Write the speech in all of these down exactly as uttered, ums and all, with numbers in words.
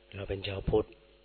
เราเป็นชาวพุทธ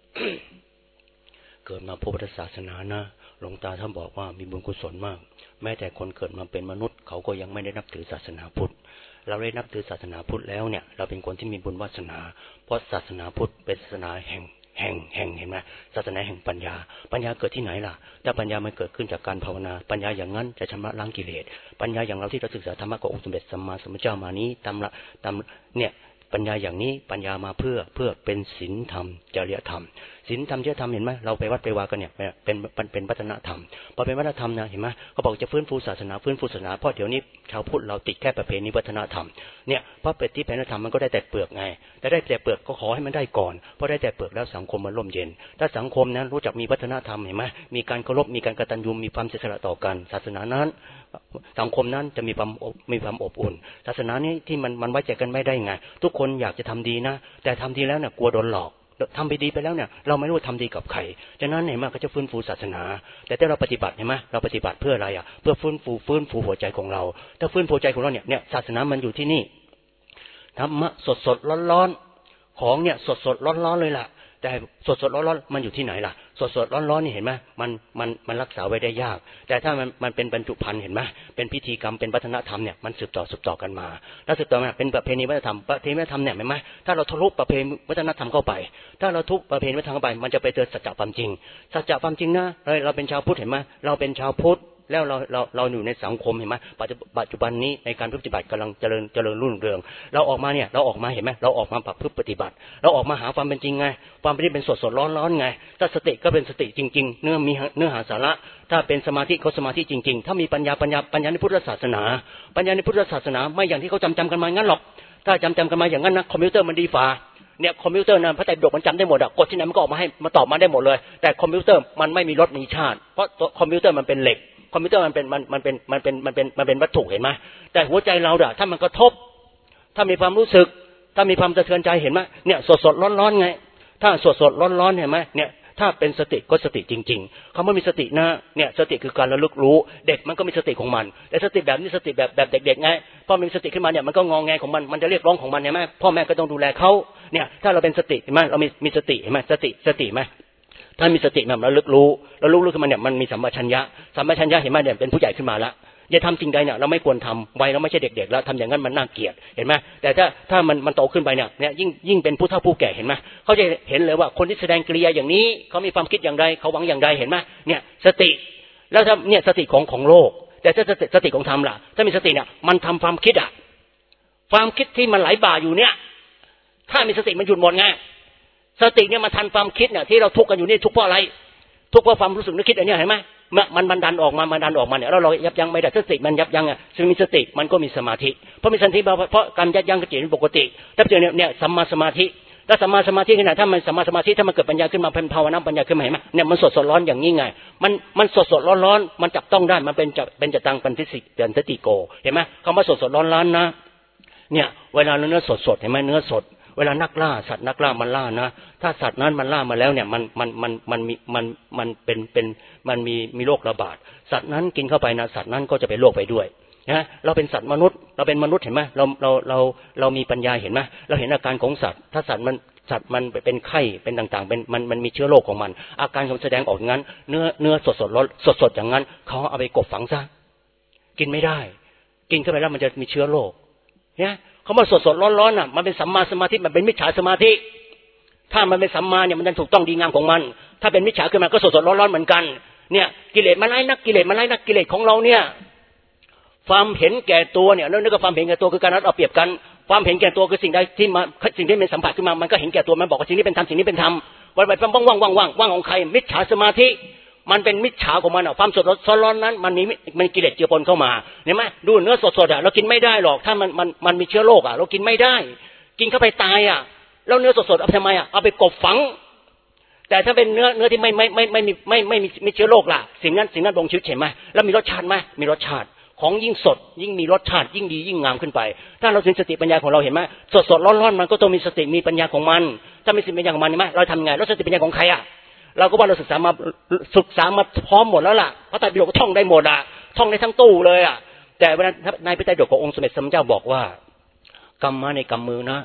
เกิดมาพุทธศาสนานะหลวงตาท่านบอกว่ามีบุญกุศลมากแม้แต่คนเกิดมาเป็นมนุษย์เขาก็ยังไม่ได้นับถือศาสนาพุทธเราได้นับถือศาสนาพุทธแล้วเนี่ยเราเป็นคนที่มีบุญวาสนาเพราะศาสนาพุทธเป็นศาสนาแห่งแห่งแห่งเห็นไหมศาสนาแห่งปัญญาปัญญาเกิดที่ไหนล่ะถ้าปัญญามันเกิดขึ้นจากการภาวนาปัญญาอย่างนั้นจะชำระล้างกิเลสปัญญาอย่างเราที่เราศึกษาธรรมะขององค์สมเด็จสัมมาสัมพุทธเจ้ามานี้ตามละตามเนี่ยปัญญาอย่างนี้ปัญญามาเพื่อเพื่อเป็นศีลธรรมจริยธรรมศีลธรรมจริยธรรมเห็นไหมเราไปวัดไปวากันเนี่ยเป็นเป็นเป็นวัฒนธรรมพอเป็นวัฒนธรรมนะเห็นไหมเขาบอกจะฟื้นฟูศาสนาฟื้นฟูศาสนาเพราะเดี๋ยวนี้ชาวพุทธเราติดแค่ประเพณีวัฒนธรรมเนี่ยเพราะเป็ดที่เป็นวัฒนธรรมมันก็ได้แต่เปลือกไงแต่ได้แต่เปลือกก็ขอให้มันได้ก่อนเพราะได้แต่เปลือกแล้วสังคมมันร่มเย็นถ้าสังคมนั้นรู้จักมีวัฒนธรรมเห็นไหมมีการเคารพมีการกตัญญูมีความเสียสละต่อกันศาสนานั้นสังคมนั้นจะมีความมีความอบอุ่นศาสนานี้ที่มันมันไว้ใจกันไม่ได้ไงทุกคนอยากจะทำดีนะแต่ทำดีแล้วเนี่ยกลัวโดนหลอกทำไปดีไปแล้วเนี่ยเราไม่รู้ทำดีกับใครฉะนั้นเนี่ยมันก็จะฟื้นฟูศาสนาแต่ถ้าเราปฏิบัติเห็นไหมเราปฏิบัติเพื่ออะไรอ่ะเพื่อฟื้นฟูฟื้นฟูหัวใจของเราถ้าฟื้นฟูใจของเราเนี่ยเนี่ยศาสนามันอยู่ที่นี่ธรรมะสดสดร้อนร้อนของเนี่ยสดสดร้อนร้อนเลยล่ะแต่สดสดร้อนร้อนมันอยู่ที่ไหนล่ะสดสดร้อนร้อนนี่เห็นไหมมันมันมันรักษาไว้ได้ยากแต่ถ้ามันมันเป็นบรรจุภัณฑ์เห็นไหมเป็นพิธีกรรมเป็นวัฒนธรรมเนี่ยมันสืบต่อสืบต่อกันมาถ้าสืบต่อมาเป็นประเพณีวัฒนธรรมประเพณีวัฒนธรรมเนี่ยเห็นไหมถ้าเราทะลุประเพณีวัฒนธรรมเข้าไปถ้าเราทุบประเพณีวัฒนธรรมเข้าไปมันจะไปเจอสัจจะความจริงสัจจะความจริงนะเราเราเป็นชาวพุทธเห็นไหมเราเป็นชาวพุทธแล้วเราเราเราอยู่ในสังคมเห็นไหมปัจจุบันนี้ในการปฏิบัติกำลังเจริญเจริญรุ่งเรืองเราออกมาเนี่ยเราออกมาเห็นไหมเราออกมาปรับปฏิบัติเราออกมาหาความเป็นจริงไงความเป็นเป็นสดสดร้อนร้อนไงถ้าสติก็เป็นสติจริงๆเนื้อมีเนื้อหาสาระถ้าเป็นสมาธิก็สมาธิจริงๆถ้ามีปัญญาปัญญาปัญญาในพุทธศาสนาปัญญาในพุทธศาสนาไม่อย่างที่เขาจำจำกันมางั้นหรอกถ้าจำจำกันมาอย่างนั้นนะคอมพิวเตอร์มันดีฝ่าเนี่ยคอมพิวเตอร์นะพระไตรปิฎกมันจำได้หมดอะกดที่ไหนมันก็ออกมาให้มาตอบมาได้หมดเลยแต่คอมพิวเตอร์มันไม่มีรสมีชาติเพราะคอมพิวเตอร์มันเป็นเหล็กคอมพิวเตอร์มันเป็นมันมันเป็นมันเป็นมันเป็นมันเป็นวัตถุเห็นไหมแต่หัวใจเราอะถ้ามันกระทบถ้ามีความรู้สึกถ้ามีความสะเทือนใจเห็นไหมเนี่ยสดสดร้อนร้อนไงถ้าสดสดร้อนร้อนเห็นไหมเนี่ยถ้าเป็นสติก็สติจริงๆคำว่ามีสตินะเนี่ยสติคือการระลึกรู้เด็กมันก็มีสติของมันแต่สติแบบนี้สติแบบแบบเด็กๆไงพอมีสติขึ้นมาเนี่ยมันก็งอแงของมันมันจะเรียกร้องของมันเห็นไหมพ่อแม่ก็ต้องดูแลเขาเนี่ยถ้าเราเป็นสติเห็นไหมเรามีมีสติเห็นไหมสติสติไหมถ้ามีสติแบบระลึกรู้ระลึกรู้ขึ้นมาเนี่ยมันมีสัมปชัญญะสัมปชัญญะเห็นไหมเนี่ยเป็นผู้ใหญ่ขึ้นมาแล้วอย่าทำสิ่งใดเนี่ยเราไม่ควรทำวัยเราไม่ใช่เด็กๆแล้วทำอย่างนั้นมันน่าเกลียดเห็นไหมแต่ถ้าถ้ามันมันโตขึ้นไปเนี่ยเนี่ยยิ่งยิ่งเป็นผู้เฒ่าผู้แก่เห็นไหมเขาจะเห็นเลยว่าคนที่แสดงกิริยาอย่างนี้เขามีความคิดอย่างไรเขาหวังอย่างไรเห็นไหมเนี่ยสติแล้วถ้าเนี่ยสติของของโลกแต่ถ้าสติสติของธรรมล่ะถ้ามีสติเนี่ยมันทำความคิดอ่ะความคิดที่มันไหลบ่าอยู่เนี่ยถ้ามีสติมันหยุดหมดไงสติเนี่ยมันทันความคิดเนี่ยที่เราทุกข์กันอยู่นี่ทุกข์เพราะอะไรทุกข์เพราะความรู้สึกนึกคิดอันนี้เห็นไหมมันมันดันออกมามันดันออกมาเนี่ยแล้วเรายับยั้งไม่ได้สติมันยับยั้งอ่ะซึ่งมีสติมันก็มีสมาธิเพราะมีสติเพราะการยับยั้งจิตเป็นปกติถ้าเจอเนี่ยเนี่ยสัมมาสมาธิถ้าสัมมาสมาธิขนาดถ้ามันสัมมาสมาธิถ้ามันเกิดปัญญาขึ้นมาเป็นภาวนาปัญญาขึ้นมาเห็นไหมเนี่ยมันสดสดร้อนอย่างนี้ไงมันมันสดสดร้อนร้อนมันจับต้องได้มันเป็นจะเป็นจะตังเป็นทิสิเป็นสติโกเห็นไหมคำว่าสดสดร้อนร้อนนะเนี่ยเวลาเนื้อสดสดเห็นไหมเนื้อสดเวลานักล่าสัตว์นักล่ามันล่านะถ้าสัตว์นั้นมันล่ามาแล้วเนี่ยมันมันมันมันมีมันมันเป็นเป็นมันมีมีโรคระบาดสัตว์นั้นกินเข้าไปนะสัตว์นั้นก็จะเป็นโรคไปด้วยนะเราเป็นสัตว์มนุษย์เราเป็นมนุษย์เห็นไหมเราเราเราเรามีปัญญาเห็นไหมเราเห็นอาการของสัตว์ถ้าสัตว์มันสัตว์มันเป็นไข้เป็นต่างๆเป็นมันมันมีเชื้อโรคของมันอาการของแสดงออกอย่างนั้นเนื้อเนื้อสดสดร้อนสดสดอย่างนั้นเขาเอาไปกบฝังซะกินไม่ได้กินเข้าไปแล้วมันจะมีเชื้อโรคเนี่ยเขามาสดสดร้อนร้อนอ่ะมันเป็นสัมมาสมาธิมันเป็นมิจฉาสมาธิถ้ามันเป็นสัมมาเนี่ยมันจะถูกต้องดีงามของมันถ้าเป็นมิจฉาขึ้นมาก็สดสดร้อนร้อนเหมือนกันเนี่ยกิเลสมันไล่นักกิเลสมันไล่นักกิเลสของเราเนี่ยความเห็นแก่ตัวเนี่ยแล้วนึกว่าความเห็นแก่ตัวคือการเอาเปรียบกันความเห็นแก่ตัวคือสิ่งใดที่มาสิ่งที่เป็นสัมผัสขึ้นมามันก็เห็นแก่ตัวมันบอกว่าสิ่งนี้เป็นธรรมสิ่งนี้เป็นธรรมวันไปว่างว่างว่างว่างว่างของใครมิจฉาสมาธิมันเป็นมิจฉาของมันอ่ะความสดร้อนนั้นมันมีมันกิเลสเจือปนเข้ามาเห็นไหมดูเนื้อสดๆอ่ะเรากินไม่ได้หรอกถ้ามันมันมันมีเชื้อโรคอ่ะเรากินไม่ได้กินเข้าไปตายอ่ะแล้วเนื้อสดๆเอาทำไมอ่ะเอาไปกบฝังแต่ถ้าเป็นเนื้อเนื้อที่ไม่ไม่ไม่ไม่มีไม่ไม่มีมีเชื้อโรคล่ะสิ่งนั้นสิ่งนั้นบ่งชี้เห็นไหมแล้วมีรสชาติไหมมีรสชาติของยิ่งสดยิ่งมีรสชาติยิ่งดียิ่งงามขึ้นไปถ้าเราถึงสติปัญญาของเราเห็นไหมสดๆร้อนๆมันก็ต้องมีสติมีปัญญาของมันถ้ามีสติปัญญาของมันเห็นไหมเราทำไงแล้วสติปัญญาของใครอ่ะเราก็ว่าเราศึกษามาศึกษามาพร้อมหมดแล้วล่ะพระไตรปิฎกก็ท่องได้หมดอ่ะท่องได้ทั้งตู้เลยอ่ะแต่เวลาในพระไตรปิฎกขององค์สมเด็จพระสัมมาสัมพุทธเจ้าบอกว่ากรรมะในกำมือนะ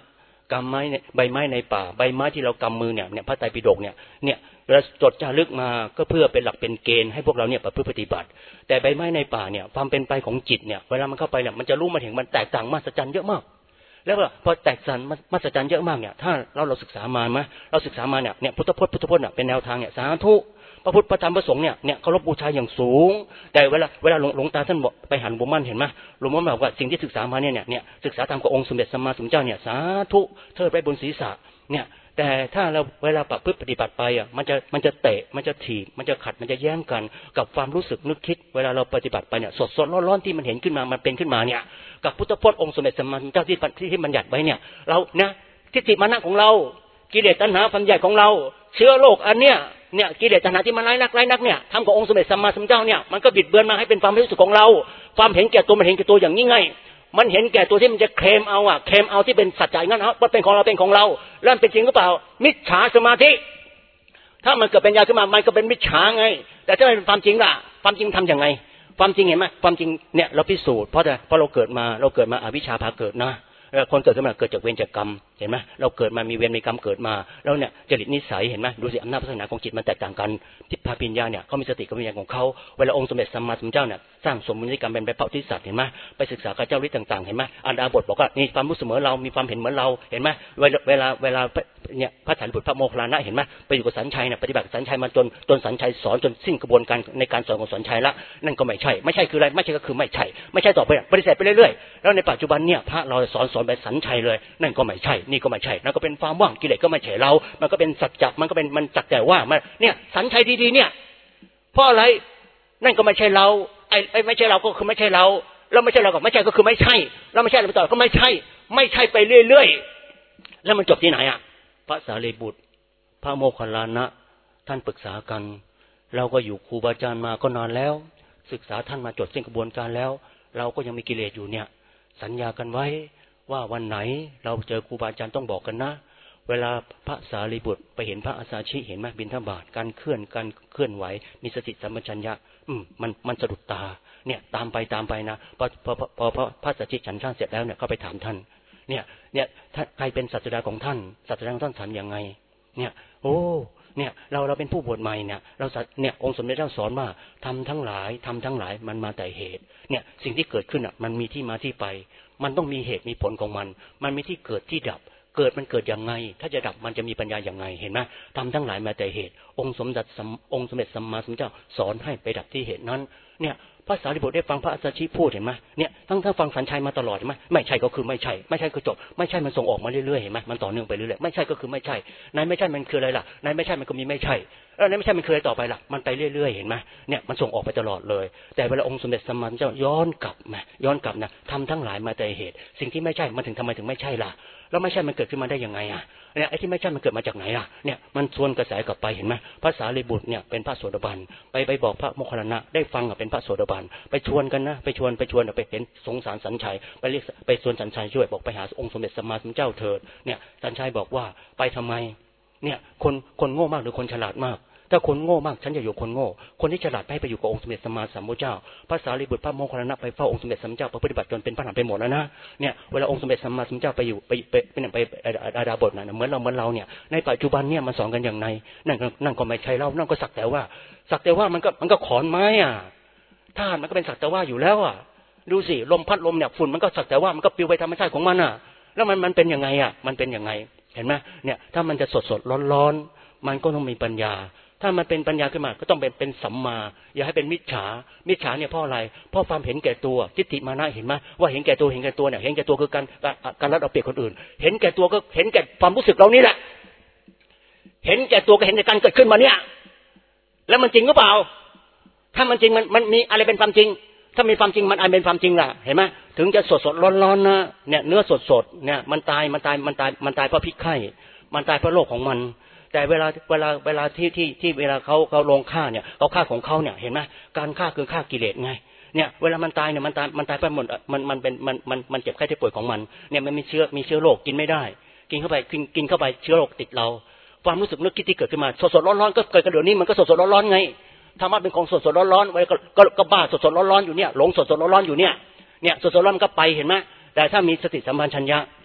กำไม้ใบไม้ในป่าใบไม้ที่เรากำมือเนี่ยเนี่ยพระไตรปิฎกเนี่ยเนี่ยเราจดจารึกมาก็เพื่อเป็นหลักเป็นเกณฑ์ให้พวกเราเนี่ยประพฤติปฏิบัติแต่ใบไม้ในป่าเนี่ยความเป็นไปของจิตเนี่ยเวลามันเข้าไปเนี่ยมันจะรู้มันเห็นมันแตกต่างมหัศจรรย์เยอะมากแล้วก็พอแตกต่างมหัศจรรย์เยอะมากเนี่ยถ้าเราเราศึกษามาไหมเราศึกษามาเนี่ยเนี่ยพุทธพจน์พุทธพจน์เนี่ยเป็นแนวทางเนี่ยสาธุพระพุทธพระธรรมพระสงฆ์เนี่ยเนี่ยเคารพบูชาอย่างสูงแต่เวลาเวลาหลวงตาท่านบอกไปหันบุมั่นเห็นไหมหลวงพ่อบอกว่าสิ่งที่ศึกษามาเนี่ยเนี่ยศึกษาตามกับองค์สมเด็จสัมมาสัมพุทธเจ้าเนี่ยสาธุเทิดไปบนศีรษะเนี่ยแต่ถ้าเราเวลาประพฤติปฏิบัติไปอ่ะมันจะมันจะเตะมันจะถีบมันจะขัดมันจะแย้งกันกับความรู้สึกนึกคิดเวลาเราปฏิบัติไปเนี่ยสดสดร้อนร้อนที่มันเห็นขึ้นมามันเป็นขึ้นมาเนี่ยกับพุทธพจน์องค์สมเด็จสัมมาสัมพุทธเจ้าที่ที่ที่บัญญัติไว้เนี่ยเรานะทิฏฐิมานะของเรากิเลสตัณหาความใหญ่ของเราเชื้อโรคอันเนี้ยเนี่ยกิเลสตัณหาที่มันร้ายนักร้ายนักเนี่ยทำกับองค์สมเด็จสัมมาสัมพุทธเจ้าเนี่ยมันก็บิดเบือนมาให้เป็นความรู้สึกของเราความเห็นแก่ตัวมันเห็นแก่ตัวอย่างยิ่งไงมันเห็นแก่ตัวที่มันจะเคลมเอาอ่ะเคลมเอาที่เป็นสัจจะงั้นเอาว่าเป็นของเราเป็นของเราแล้วเป็นจริงหรือเปล่ามิจฉาสมาธิถ้ามันเกิดเป็นญาขึ้นมามันก็เป็นมิจฉาไงแต่ถ้าเป็นความจริงล่ะความจริงทำอย่างไงความจริงเห็นไหมความจริงเนี่ยเราพิสูจน์เพราะอะไรเพราะเราเกิดมาเราเกิดมาอวิชชาพาเกิดนะคนเกิดขึ้นมาเกิดจากเวรจากกรรมเห็นไหมเราเกิดมามีเวรมีกรรมเกิดมาแล้วเนี่ยจริตนิสัยเห็นไหมดูสิอำนาจพัฒนาของจิตมันแตกต่างกันทิพย์ปัญญาเนี่ยเขามีสติกับวิญญาณของเขาเวลาองค์สมเด็จสัมมาสัมพุทธเจ้าเนี่ยสร้างสมมุติกรรมเป็นไปเผ่าที่สัตว์เห็นไหมไปศึกษากับเจ้าฤทธิ์ต่างๆเห็นไหมอันดาบทบอกว่ามีความรู้เสมอเรามีความเห็นเหมือนเราเห็นไหมเวลาเวลาเวลาเนี่ยพระสารีบุตรพระโมคคัลลานะเห็นไหมไปอยู่กับสัญชัยเนี่ยปฏิบัติสัญชัยมาจนจนสัญชัยสอนจนสิ้นกระบวนการในการสอนของสัญชัยละนั่นก็ไม่ใช่ไม่ใช่คืออะไรไม่ใช่ก็คือไม่ใช่ไม่ใช่ต่อไปปฏิเสธไปเรื่อยๆแล้วในปัจจุบันเนี่ยพระเราสอนสอนไปสัญชัยเลยนั่นก็ไม่ใช่นี่ก็ไม่ใช่นั่นก็เป็นความว่างกิเลสก็ไม่ใช่เรามันก็เป็นสัจจะมันก็เป็นมันจักแต่ว่ามันเนี่ยสัญชัยดีๆเนี่ยเพราะอะไรนั่นก็ไม่ใช่เราไอ้ไอ้ไม่ใช่เราก็คือไม่ใช่เราแล้วไม่ใช่เราก็ไม่ใช่ก็คือไม่ใช่แล้วไม่ใช่เราไปต่อก็ไม่ใช่ไม่ใช่ไปเรื่อยๆแล้วมันจบที่ไหนอ่ะพระสารีบุตรพระโมคคัลลานะท่านปรึกษากันเราก็อยู่ครูบาอาจารย์มาก็นานแล้วศึกษาท่านมาจดเส้นกระบวนการแล้วเราก็ยังมีกิเลสอยู่เนี่ยสัญญากันไว้ว่าวันไหนเราเจอครูบาอาจารย์ต้องบอกกันนะเวลาพระสารีบุตรไปเห็นพระอาสาชิเห็นไหมบิณฑบาตการเคลื่อนการเคลื่อนไหวมีสติสัมปชัญญะอืมมันมันสะดุดตาเนี่ยตามไปตามไปนะพอพอพอพอพระอาสาชิฉันข้างเสร็จแล้วเนี่ยก็ไปถามท่านเนี่ยเนี่ยใครเป็นศาสดาของท่านศาสดาของท่านฉันยังไงเนี่ยโอ้เนี่ยเราเราเป็นผู้บวชใหม่เนี่ยเราเนี่ยองค์สมเด็จเจ้าสอนว่าทำทั้งหลายทำทั้งหลายมันมาแต่เหตุเนี่ยสิ่งที่เกิดขึ้นอ่ะมันมีที่มาที่ไปมันต้องมีเหตุมีผลของมันมันมีที่เกิดที่ดับเกิดมันเกิดอย่างไงถ้าจะดับมันจะมีปัญญาอย่างไงเห็นไหมทำทั้งหลายมาแต่เหตุองค์สมเด็จองค์สมเด็จสัมมาสัมพุทธเจ้าสอนให้ไปดับที่เหตุนั้นเนี่ยพระสารีบุตรได้ฟังพระอาสาชิพูดเห็นไหมเนี่ยทั้งทั้งฟังสัญชัยมาตลอดเห็นไหมไม่ใช่ก็คือไม่ใช่ไม่ใช่ก็จบไม่ใช่มันส่งออกมาเรื่อยๆเห็นไหมมันต่อเนื่องไปเรื่อยๆไม่ใช่ก็คือไม่ใช่นายไม่ใช่มันคืออะไรล่ะนายไม่ใช่มันก็มีไม่ใช่แล้วนายไม่ใช่มันคืออะไรต่อไปล่ะมันไปเรื่อยๆเห็นไหมเนี่ยมันส่งออกไปตลอดเลยแต่เวลาองค์สมเด็จสัมมาสัมพุทธเจ้าย้อนกลับมาย้อนกลับนะทำทั้งหลายมาแต่เหตุสิ่งที่ไม่ใช่มันถึงทำไมถึงไม่ใช่ล่ะแล้วไม่ใช่มันเกิดขึ้นมาได้ยังไงอ่ะเนี่ยไอ้ที่ไม่ใช่มันเกิดมาจากไหนล่ะเนี่ยมันชวนกระแสกลับไปเห็นไหมพระสารีบุตรเนี่ยเป็นพระโสดาบันไปไปบอกพระโมคคัลลานะได้ฟังอ่ะเป็นพระโสดาบันไปชวนกันนะไปชวนไปชวนไปเห็นสงสารสัญชัยไปเรียกไปชวนสัญชัยช่วยบอกไปหาองค์สมเด็จสัมมาสัมพุทธเจ้าเถิดเนี่ยสัญชัยบอกว่าไปทำไมเนี่ยคนคนโง่มากหรือคนฉลาดมากถ้าคนโง่มากฉันจะอยู่คนโง่คนที่ฉลาดให้ไปอยู่กับองค์สมเด็จสัมมาสัมพุทธเจ้าพระสารีบุตรพระโมคคัลลานะไปเฝ้าองค์สมเด็จสัมมาสัมพุทธเจ้าปฏิบัติจนเป็นพระอรหันต์ไปหมดแล้วนะเนี่ยเวลาองค์สมเด็จสัมมาสัมพุทธเจ้าไปอยู่ไปไปเป็นไปอาดาบทนะเหมือนเราเหมือนเราเนี่ยในปัจจุบันเนี่ยมันสอนกันอย่างไรนั่นนั่นก็ไม่ใช่เรานั่นก็สักแต่ว่าสักแต่ว่ามันก็มันก็ขอนไม้อ่ะธาตุมันก็เป็นสักแต่ว่าอยู่แล้วอ่ะดูสิลมพัดลมเนี่ยฝุ่นมันก็สักแต่ว่ามันก็ปลิวไปธรรมชาติของมันอ่ะแล้วมันมันเป็นยังไงอ่ะมันเป็นยังไงเห็นไหมเนี่ยถ้ามันจะสดสดร้อนร้อนมันก็ต้องมีปัญญาถ้ามันเป็นปัญญาขึ้นมาก็ต้องเป็นเป็นสัมมาอย่าให้เป็นมิจฉามิจฉาเนี่ยเพราะอะไรเพราะความเห็นแก่ตัวทิฏฐิมานะเห็นไหมว่าเห็นแก่ตัวเห็นแก่ตัวเนี่ยเห็นแก่ตัวคือการการรัดเอาเปรียบคนอื่นเห็นแก่ตัวก็เห็นแก่ความรู้สึกเรานี่แหละเห็นแก่ตัวก็เห็นในการเกิดขึ้นมาเนี่ยแล้วมันจริงหรือเปล่าถ้ามันจริงมันมันมีอะไรเป็นความจริงถ้ามีความจริงมันอะไรเป็นความจริงล่ะเห็นไหมถึงจะสดสดร้อนร้อนนะเนี่ยเนื้อสดสดเนี่ยมันตายมันตายมันตายมันตายเพราะพิษไข้มันตายเพราะโรคของมันแต่เวลาเวลาเวลาที่ที่ที่เวลาเขาเขาลงฆ่าเนี่ยเขาฆ่าของเขาเนี่ยเห็นไหมการฆ่าคือฆ่ากิเลสไงเนี่ยเวลามันตายเนี่ยมันตายมันตายไปหมดมันมันเป็นมันมันมันเจ็บไข้ได้ป่วยของมันเนี่ยมันมีเชื้อมีเชื้อโรคกินไม่ได้กินเข้าไปกินกินเข้าไปเชื้อโรคติดเราความรู้สึกนึกคิดที่เกิดขึ้นมาสดสดร้อนร้อนก็เกิดกันเดี๋ยวนี้มันก็สดสดร้อนร้อนไงธรรมะเป็นของสดสดร้อนร้อนไว้ก็ก็ก็บ้าสดสดร้อนร้อนอยู่เนี่ยหลงสดสดร้อนร้อนอยู่เนี่ยเนี่ยสดสดร้อนมันก็ไปเห็นไหมแต่ถ้ามีสติสัมปชัญญะ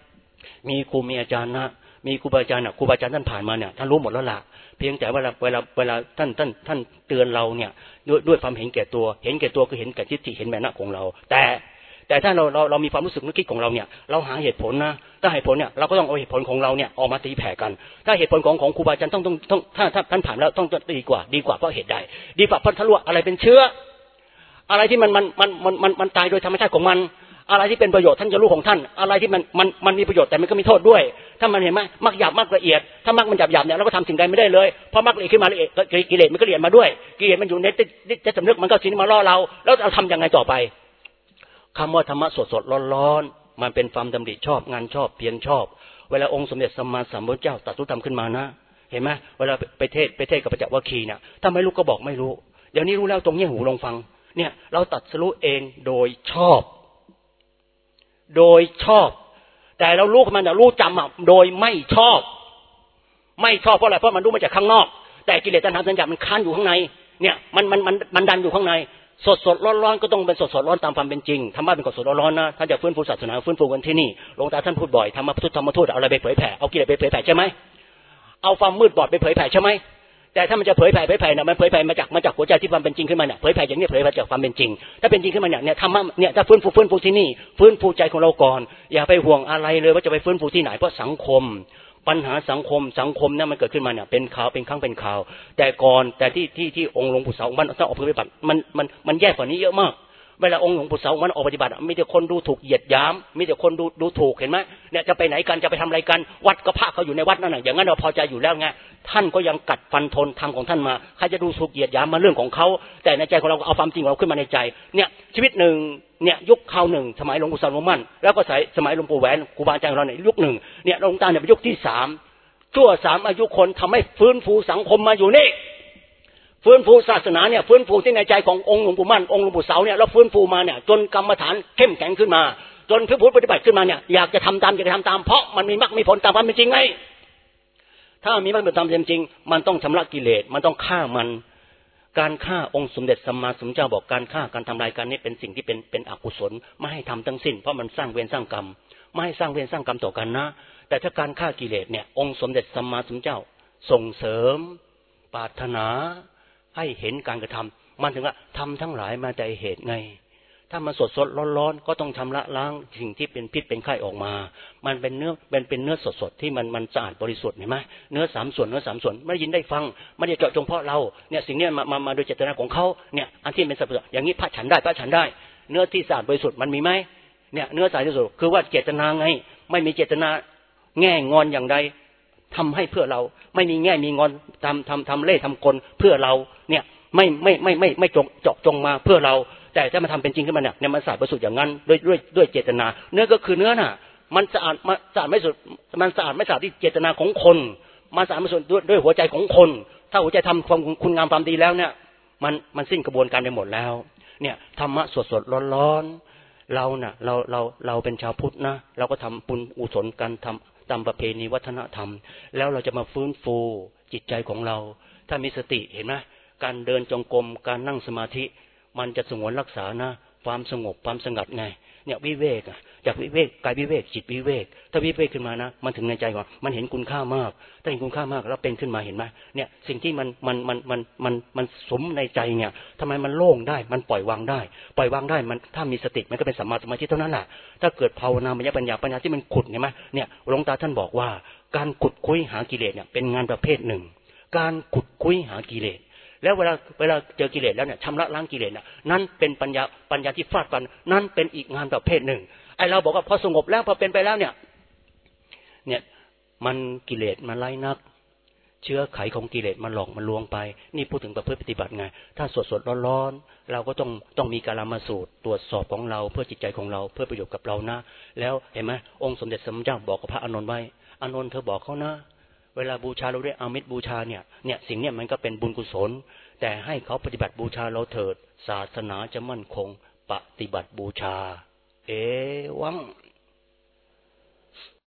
มีครูมีอาจารย์นะมีครูบาอาจารย์น่ะครูบาอาจารย์ท่านผ่านมาเนี่ยท่านรู้หมดแล้วล่ะเพียงแต่เวลาเวลาเวลาท่านท่านท่านเตือนเราเนี่ยด้วยด้วยความเห็นแก่ตัวเห็นแก่ตัวคือเห็นแก่ทิฏฐิเห็นแม่นะของเราแต่แต่ถ้าเราเราเรามีความรู้สึกนึกคิดของเราเนี่ยเราหาเหตุผลนะถ้าเหตุผลเนี่ยเราก็ต้องเอาเหตุผลของเราเนี่ยออกมาตีแผ่กันถ้าเหตุผลของของครูบาอาจารย์ต้องต้องต้องถ้าถ้าท่านผ่านแล้วต้องดีกว่าดีกว่าเพราะเหตุใดดีกว่าเพราะทะลุอะไรเป็นเชื้ออะไรที่มันมันมันมันมันมันตายโดยธรรมชาติของมันอะไรที่เป็นประโยชน์ท่านจะรู้ของท่านอะไรที่มันมันมันมีประโยชน์แต่มันก็มีโทษด้วยถ้ามันเห็นไหมมักหยาบมักละเอียดถ้ามักมันหยาบหยาบเนี่ยเราก็ทำสิ่งใดไม่ได้เลยเพราะมักละเอียดขึ้นมาละเอียดกิเลสมันก็ละเอียดมาด้วยกิเลสมันอยู่ในจิตสำนึกมันก็สิ่งนี้มาล่อเราแล้วเราทำยังไงต่อไปคำว่าธรรมะสดสดร้อนๆมันเป็นความดำริชอบงานชอบเพียรชอบเวลาองค์สมเด็จสัมมาสัมพุทธเจ้าตรัสรู้ธรรมขึ้นมานะเห็นไหมเวลาไปเทศไปเทศกับปัญจวัคคีย์เนี่ยถ้าไม่รู้ก็บอกไม่รู้เดี๋ยวนี้รู้แล้วตรงเงี้ยหูลองฟังเนี่ยเราตรัสรู้เองโดยชอบโดยชอบแต่เรารู้มันรู้จำอ่ะโดยไม่ชอบไม่ชอบเพราะอะไรเพราะมันรู้มาจากข้างนอกแต่กิเลสตัณหาสัญญามันค้านอยู่ข้างในเนี่ยมันมันมันมันดันอยู่ข้างในสดสดร้อนร้อนก็ต้องเป็นสดสดร้อนตามความเป็นจริงธรรมะเป็นสดสดร้อนร้อนนะท่านจะฟื้นฟูศาสนาฟื้นฟูกันที่นี่หลวงตาท่านพูดบ่อยธรรมะพุทธธรรมทูตเอาอะไรไปเผยแผ่เอากิเลสไปเผยแผ่ใช่ไหมเอาความมืดบอดไปเผยแผ่ใช่ไหมแต่ถ้ามันจะเผยแผ่เผยแผ่เนี่ยมันเผยแผ่มาจากมาจากหัวใจที่ความเป็นจริงขึ้นมาเนี่ยเผยแผ่อย่างนี้เผยแผ่จากความเป็นจริงถ้าเป็นจริงขึ้นมาเนี่ยเนี่ยธรรมะเนี่ยถ้าฟื้นฟูฟื้นฟูที่นี่ฟื้นฟูใจของเราก่อนอย่าไปห่วงอะไรเลยว่าจะไปฟื้นฟูที่ไหนเพราะสังคมปัญหาสังคมสังคมเนี่ยมันเกิดขึ้นมาเนี่ยเป็นข่าวเป็นครั้งเป็นข่าวแต่ก่อนแต่ที่ที่ที่องค์หลวงปู่เสามันต้องออกปฏิบัติมันมันมันแย่กว่านี้เยอะมากเวลาองค์หลวงปู่เสามันออกปฏิบัติมีแต่คนดูถูกเหยียดหยามมีแต่คนดูดูถูกเห็นไหมเนี่ยจะไปไหนกันจะไปทำอะไรกันวัดก็พระเขาอยู่ในวัดนั่นน่ะอย่างนั้นเราพอใจอยู่แล้วไงท่านก็ยังกัดฟันทนธรรมของท่านมาใครจะดูถูกเหยียดหยามมาเรื่องของเขาแต่ในใจของเราเอาความจริงของเราขึ้นมาในใจเนี่ยชีวิตหนึ่งเนี่ยยุคคราวหนึ่งสมัยหลวงปู่เสาหลวงมั่นแล้วก็สายสมัยหลวงปู่แหวนครูบาอาจารย์ของเราเนี่ยยุคหนึ่งเนี่ยหลวงตาเนี่ยเป็นยุคที่สามชั่วสามอายุคนทำให้ฟื้นฟูสังคมมาอยู่นี่ฟื้นฟูศาสนาเนี่ยฟื้นฟูที่ในใจขององค์หลวงปู่มั่นองค์หลวงปู่เสาเนี่ยแล้วฟื้นฟูมาเนี่ยจนกรรมฐานเข้มแข็งขึ้นมาจนผู้ปฏิบัติขึ้นมาเนี่ยอยากจะทำตามอยากจะทำตามเพราะมันมีมรรคมีผลตามความเป็นจริงไงถ้ามีมรรคมีผลตามเป็นจริงมันต้องชำระกิเลสมันต้องฆ่ามันการฆ่าองค์สมเด็จสัมมาสัมพุทธเจ้าบอกการฆ่าการทำลายกันนี่เป็นสิ่งที่เป็นเป็นอกุศลไม่ให้ทำทั้งสิ้นเพราะมันสร้างเวรสร้างกรรมไม่ให้สร้างเวรสร้างกรรมต่อกันนะแต่ถ้าการฆ่ากิเลสเนี่ยองค์สมเด็จสัมมาสัมพุทธเจ้าส่งเสริมปรารถนาให้เห็นการกระทำมันถึงว่าทำทั้งหลายมาแต่เหตุไงถ้ามันสดสดร้อนๆก็ต้องชำระล้างสิ่งที่เป็นพิษเป็นไข้ออกมามันเป็นเนื้อเป็นเป็นเนื้อสดๆที่มันมันสะอาดบริสุทธิ์เห็นไหมเนื้อสามส่วนเนื้อสามส่วนไม่ได้ยินได้ฟังไม่ได้เจาะจงเพราะเราเนี่ยสิ่งนี้มามามาโดยเจตนาของเขาเนี่ยอันที่เป็นสัพพะอย่างนี้พระฉันได้พระฉันได้เนื้อที่สะอาดบริสุทธิ์มันมีไหมเนี่ยเนื้อสะอาดบริสุทธิ์คือว่าเจตนาไงไม่มีเจตนาแง่งอนอย่างใดทำให้เพื่อเราไม่มีแง่มีงอนทำทำทำเล่ห์ทำกลเพื่อเราเนี่ยไม่ไม่ไม่ไม่ไม่จงเจาะจงมาเพื่อเราแต่ถ้ามันทำเป็นจริงขึ้นมาเนี่ยเนี่ยมันสะอาดบริสุทธิ์อย่างนั้นด้วยด้วยด้วยเจตนาเนื้อก็คือเนื้อน่ะมันสะอาดมันสะอาดไม่สุดมันสะอาดไม่สะอาดที่เจตนาของคนมันสะอาดไม่สุดด้วยด้วยหัวใจของคนถ้าหัวใจทำความคุณงามความดีแล้วเนี่ยมันมันสิ้นกระบวนการไปหมดแล้วเนี่ยธรรมะสดสดร้อนร้อนเราน่ะเราเราเราเป็นชาวพุทธนะเราก็ทำบุญอุศลกันทำตามประเพณีวัฒนธรรมแล้วเราจะมาฟื้นฟูจิตใจของเราถ้ามีสติเห็นไหมการเดินจงกรมการนั่งสมาธิมันจะสงวนรักษานะความสงบความสงัดไงเนี่ยวิเวกอ่ะจากวิเวกกายวิเวกจิตวิเวกถ้าวิเวกขึ้นมานะมันถึงในใจว่ามันเห็นคุณค่ามากถ้าเห็นคุณค่ามากแล้วเป็นขึ้นมาเห็นไหมเนี่ยสิ่งที่มันมันมันมันมันมันสมในใจเนี่ยทำไมมันโล่งได้มันปล่อยวางได้ปล่อยวางได้มันถ้ามีสติมันก็เป็นสัมมาสมาธิเท่านั้นแหละถ้าเกิดภาวนาปัญญาปัญญาปัญญาที่มันขุดเห็นไหมเนี่ยหลวงตาท่านบอกว่าการขุดคุ้ยหากิเลสเนี่ยเป็นงานประเภทหนึ่งการขุดคุ้ยหากิเลสแล้วเวลาเวลาเจอกิเลสแล้วเนี่ยชำระล้างกิเลสน่ะนั่นเป็นปัญญาปัญญาที่ฟาดฟันนั่นเป็นอีกงานประเภทหนึ่งไอเราบอกว่าพอสงบแล้วพอเป็นไปแล้วเนี่ยเนี่ยมันกิเลสมันไล่นักเชื้อไขของกิเลสมันหลอกมันลวงไปนี่พูดถึงประพฤติปฏิบัติไงถ้าสดสดร้อนๆเราก็ต้องต้องมีกาลมาสูตรตรวจสอบของเราเพื่อจิตใจของเราเพื่อประโยชน์กับเรานะแล้วเห็นไหมองค์สมเด็จสมเด็จเจ้าบอกกับพระอานนท์ไว้อานนท์เธอบอกเขานะเวลาบูชาเราได้อามิตรบูชาเนี่ยเนี่ยสิ่งเนี้ยมันก็เป็นบุญกุศลแต่ให้เขาปฏิบัติบูชาเราเถิดศาสนาจะมั่นคงปฏิบัติบูชาเอวัง